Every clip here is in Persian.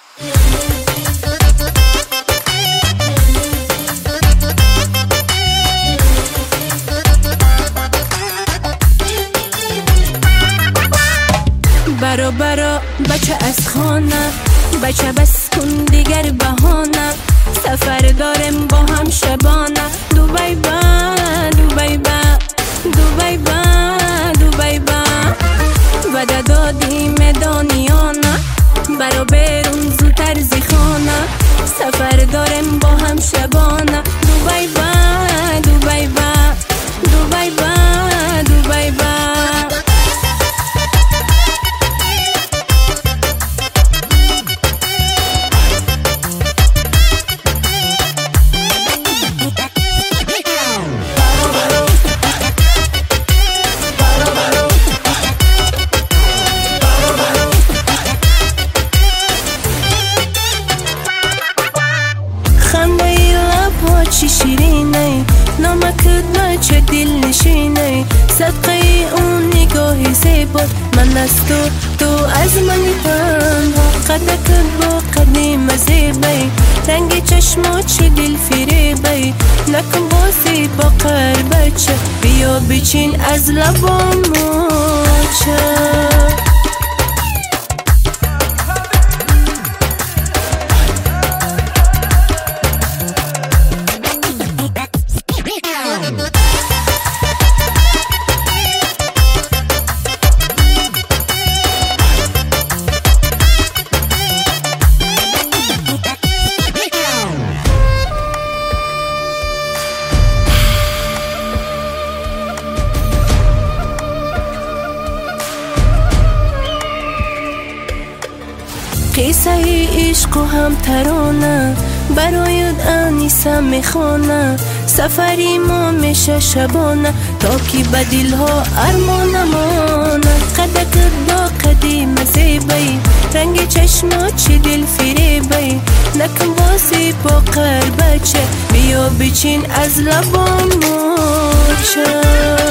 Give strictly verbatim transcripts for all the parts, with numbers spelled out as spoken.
برا برا بچه از خانه، بچه بس کن دیگر بهانه، سفر دارم با هم شبانه. دوبای با دوبای با دوبای با دوبای با وعده دادیم دانیانه، برا برون زودتر زی خانه، سفر دارم با هم شبانه. دوبای با دوبای با دوبای با دوبای با چی شیرینه، نامکت بچه دل نشینه، صدقه اون نگاه زیبات، من از تو تو از منی تنها، قدکت با قدیم زیبه، رنگ چشمات چه دل فریبه، نکن بازی با قر بچه، بیا بچین از لبام موچه. قصه عشق و هم ترانه، برایت انیسه میخوانه، سفری ما میشه شبانه، تا که به دلها ارمان مانه، قدکت با قدیم زیبه، رنگ چشمات چه دل فریبه، نکن بازی با قر بچه، بیا بچین از لبام موچه.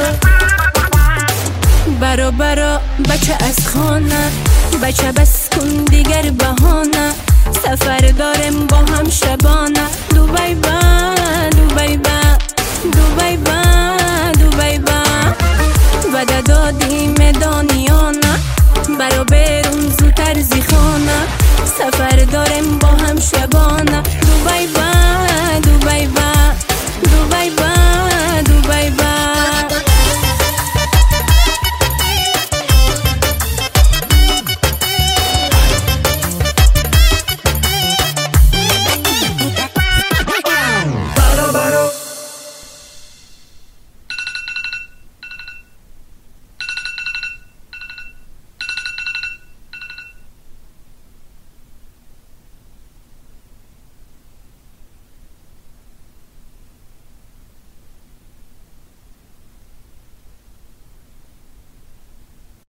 برا برا بچه از خانه، بچه بس کن دیگر بهانه، سفر دارم با هم شبانه. دوبای با دوبای با دوبای با دوبای با وعده دادیم دانیانه، برا برون زودتر زی خانه.